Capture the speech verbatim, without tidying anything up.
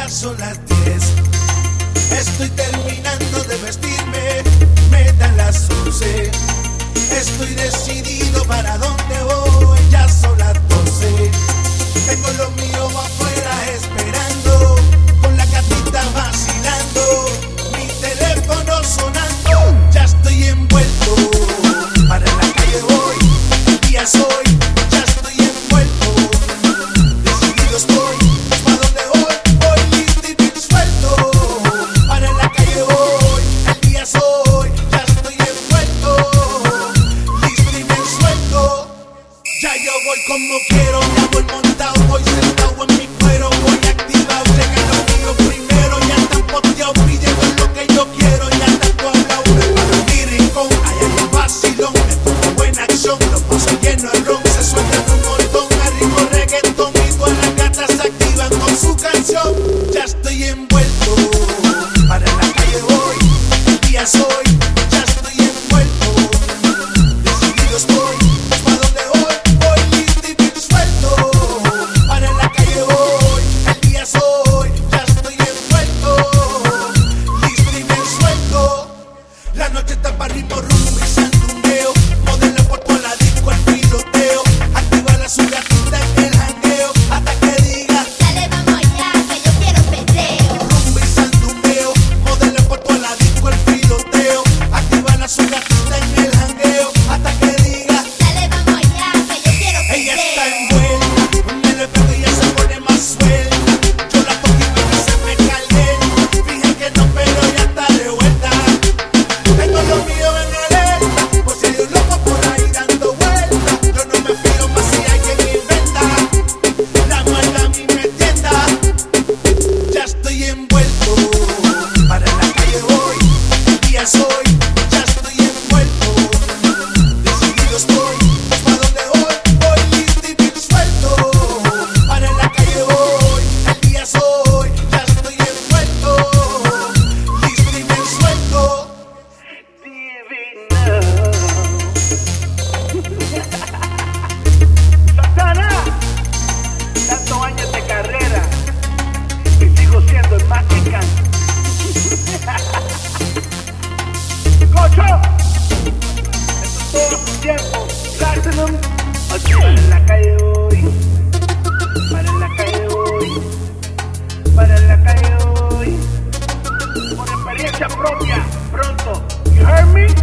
ya son las diez. Estoy terminando de vestirme, me dan las once. Estoy decidido para dónde voy, ya son las doce. Tengo lo mío afuera esperando, con la gatita vacilando, mi teléfono sonando, ya estoy envuelto. Para la calle voy, día soy, ya estoy envuelto. Decidido estoy, pa' dónde voy, voy listo y bien suelto. Para la calle voy, el día soy, ya estoy envuelto. Listo y bien suelto, ya yo voy como quiero, ya voy montado, voy sentado en mi cuero, voy activado, llega lo mío primero, ya están posteados pidiendo lo que yo quiero, ya está todo hablado, preparo mi rincón, allá hay un vacilón, me pongo buena acción, los pasos llenos de ron, se sueltan un montón, a ritmo reggaetón, y todas las gatas se activan con su canción, ya estoy envuelto, para la calle voy, día soy, ya estoy envuelto, decidido estoy, pa' dónde voy, voy listo y bien suelto, para la calle voy, el día soy, ya estoy envuelto, listo y bien suelto, la noche está para ritmo rumbo y sandungueo, modelo por toda la disco el piloteo, activa la su gatita en el jangueo, hasta que diga, Dale, vamos allá, que yo quiero perreo. rumbo y sandungueo, modelo por toda la disco el piloteo, activa la su gatita en el jangueo, hasta que diga, Dale, vamos allá, que yo quiero ella está perreo. envuelta, me le pego y ella se pone más suelta, yo la toco y veo que se me calienta, fije que no pero ya está de vuelta, tengo lo mío en alerta, pues si hay un loco por ahí dando vueltas, yo no me fío más si hay quien inventa, la maldad a mí me tienda, ya estoy envuelto, para la calle voy, día soy, ya estoy envuelto, decidido estoy, pa' dónde voy, voy listo y bien suelto, para la calle voy, el día soy, ya estoy envuelto, listo y bien suelto. Santana, tantos años de carrera y sigo siendo el más picante. Cocho, esto es todo su tiempo. Platinum, aquí para la calle hoy, para la calle hoy, para la calle hoy, por experiencia propia, pronto. You heard me?